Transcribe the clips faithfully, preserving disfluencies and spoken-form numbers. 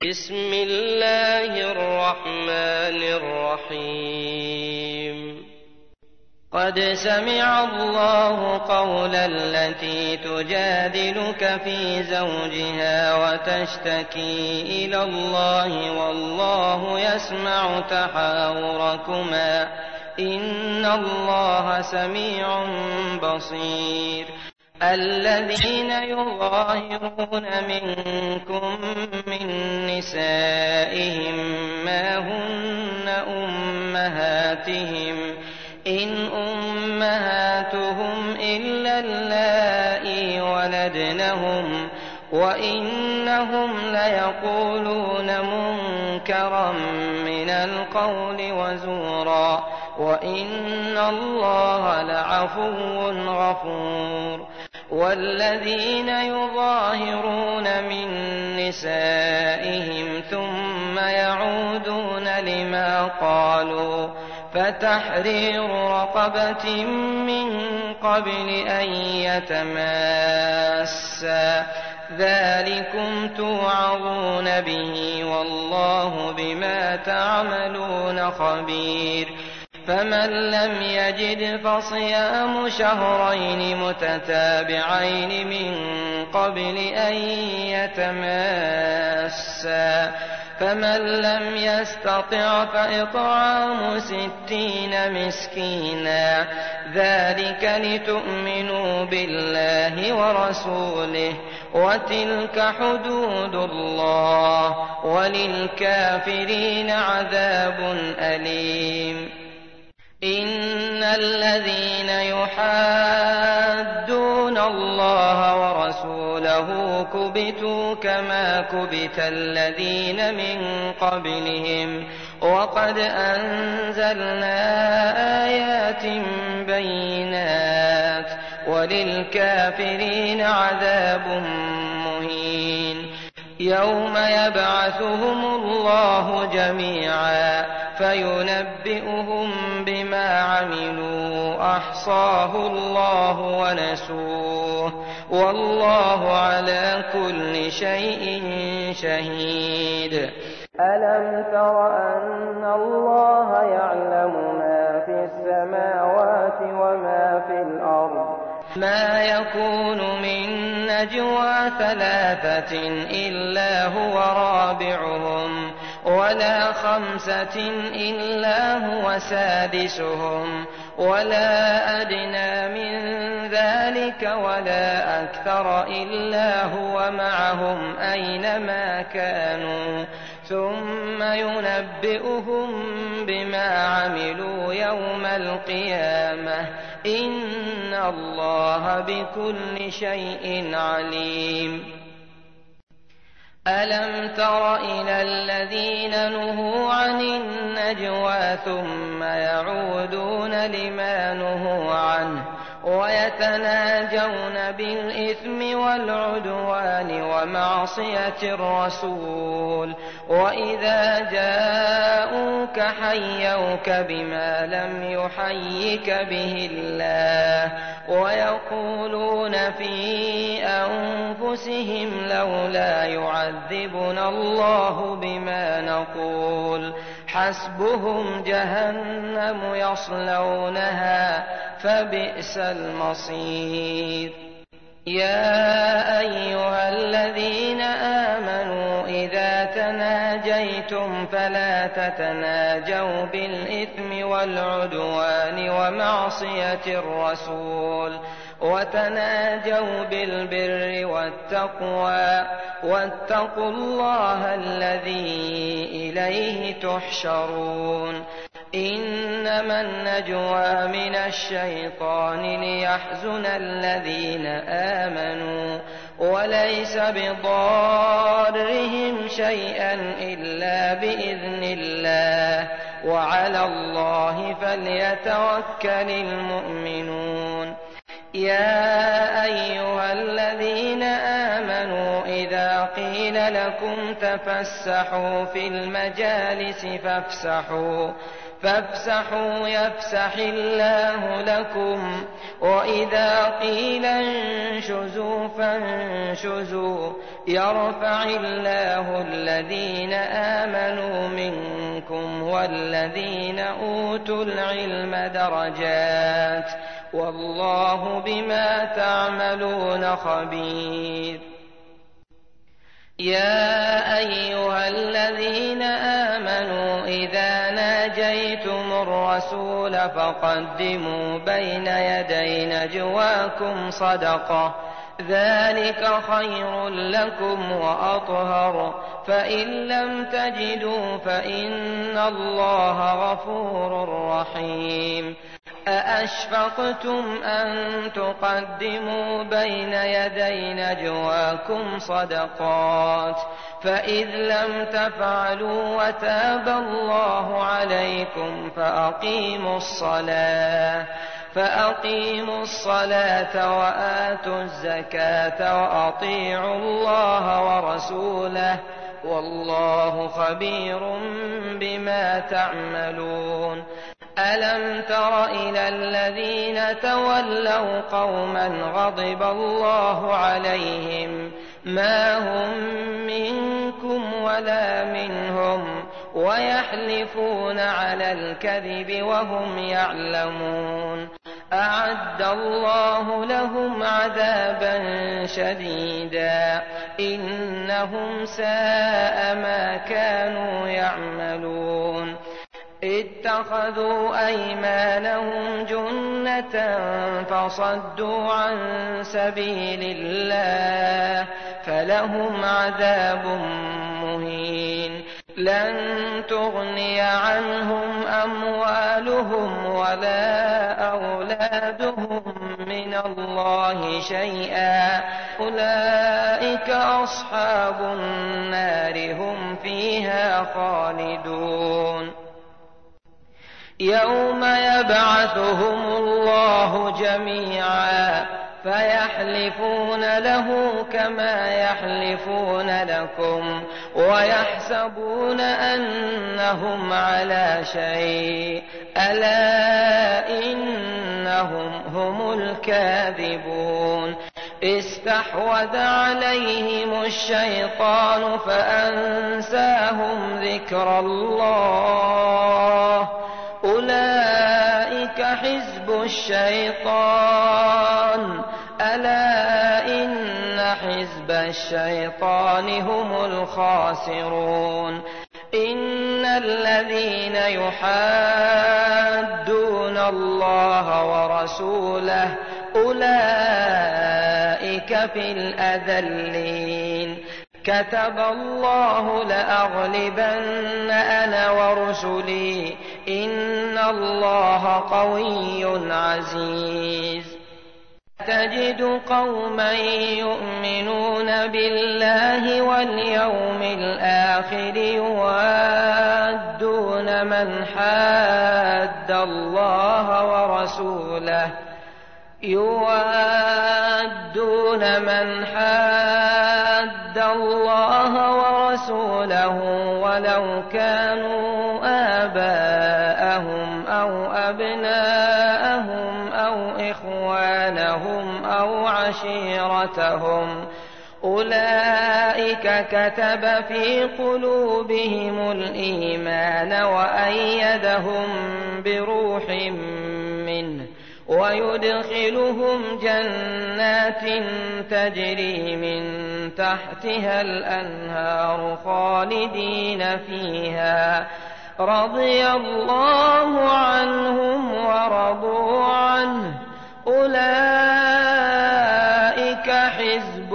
بسم الله الرحمن الرحيم قد سمع الله قول التي تجادلك في زوجها وتشتكي إلى الله والله يسمع تحاوركما إن الله سميع بصير الذين يظاهرون منكم من نسائهم ما هن أمهاتهم إن أمهاتهم إلا اللائي ولدنهم وإنهم ليقولون منكرا من القول وزورا وإن الله لعفو غفور والذين يظاهرون من نسائهم ثم يعودون لما قالوا فتحرير رقبة من قبل أن يتماسا ذلكم توعظون به والله بما تعملون خبير فمن لم يجد فصيام شهرين متتابعين من قبل أن يتماسا فمن لم يستطع فإطعام ستين مسكينا ذلك لتؤمنوا بالله ورسوله وتلك حدود الله وللكافرين عذاب أليم إن الذين يحادون الله ورسوله كبتوا كما كبت الذين من قبلهم وقد أنزلنا آيات بينات وللكافرين عذاب مهين يوم يبعثهم الله جميعا فينبئهم بما عملوا أحصاه الله ونسوه والله على كل شيء شهيد ألم تر أن الله يعلم ما في السماوات وما في الأرض ما يكون من نجوى ثلاثة إلا هو رابعهم ولا خمسة إلا هو سادسهم ولا أدنى من ذلك ولا أكثر إلا هو معهم أينما كانوا ثم ينبئهم بما عملوا يوم القيامة إن الله بكل شيء عليم ألم تر إلى الذين نهوا عن النجوى ثم يعودون لما نهوا عنه ويتناجون بالإثم والعدوان ومعصية الرسول وإذا جاءوك حيوك بما لم يحيك به الله ويقولون في أنفسهم لولا يعذبنا الله بما نقول حسبهم جهنم يصلونها فبئس المصير يا أيها الذين آمنوا إذا تناجيتم فلا تتناجوا بالإثم والعدوان ومعصية الرسول وتناجوا بالبر والتقوى واتقوا الله الذي إليه تحشرون إنما النجوى من الشيطان ليحزن الذين آمنوا وليس بضارهم شيئا إلا بإذن الله وعلى الله فليتوكل المؤمنون يا أيها الذين آمنوا إذا قيل لكم تفسحوا في المجالس فافسحوا فافسحوا يفسح الله لكم وإذا قيل انشزوا فانشزوا يرفع الله الذين آمنوا منكم والذين أوتوا العلم درجات والله بما تعملون خبير. يا أيها الذين آمنوا إذا ناجيتم الرسول فقدموا بين يدي نجواكم صدقة ذلك خير لكم وأطهر فإن لم تجدوا فإن الله غفور رحيم. أأشفقتم أن تقدموا بين يدي نجواكم صدقات فإذ لم تفعلوا وتاب الله عليكم فأقيموا الصلاة فأقيموا الصلاة وآتوا الزكاة وأطيعوا الله ورسوله والله خبير بما تعملون. ألم تر إلى الذين تولوا قوما غضب الله عليهم ما هم منكم ولا منهم ويحلفون على الكذب وهم يعلمون أعد الله لهم عذابا شديدا إنهم ساء ما كانوا يعملون. اتخذوا أيمانهم جنة فصدوا عن سبيل الله فلهم عذاب مهين. لن تغني عنهم أموالهم ولا أولادهم من الله شيئا أولئك أصحاب النار هم فيها خالدون. يوم يبعثهم الله جميعا فيحلفون له كما يحلفون لكم ويحسبون أنهم على شيء ألا إنهم هم الكاذبون. استحوذ عليهم الشيطان فأنساهم ذكر الله أولئك حزب الشيطان ألا إن حزب الشيطان هم الخاسرون. إن الذين يحادون الله ورسوله أولئك في الأذلين. كتب الله لأغلبن أنا ورسلي إن الله قوي عزيز. تجد قوما يؤمنون بالله واليوم الآخر يوادون من حاد الله ورسوله يوادون من حاد الله ورسوله ولو كانوا آباءهم أو أبناءهم أو إخوانهم أو عشيرتهم أولئك كتب في قلوبهم الإيمان وأيدهم بروح منه ويدخلهم جنات تجري من تحتها الأنهار خالدين فيها رضي الله عنهم ورضوا عنه أولئك حزب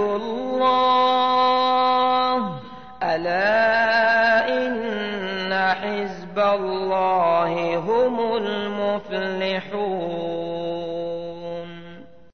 الله ألا إن حزب الله هم المفلحون.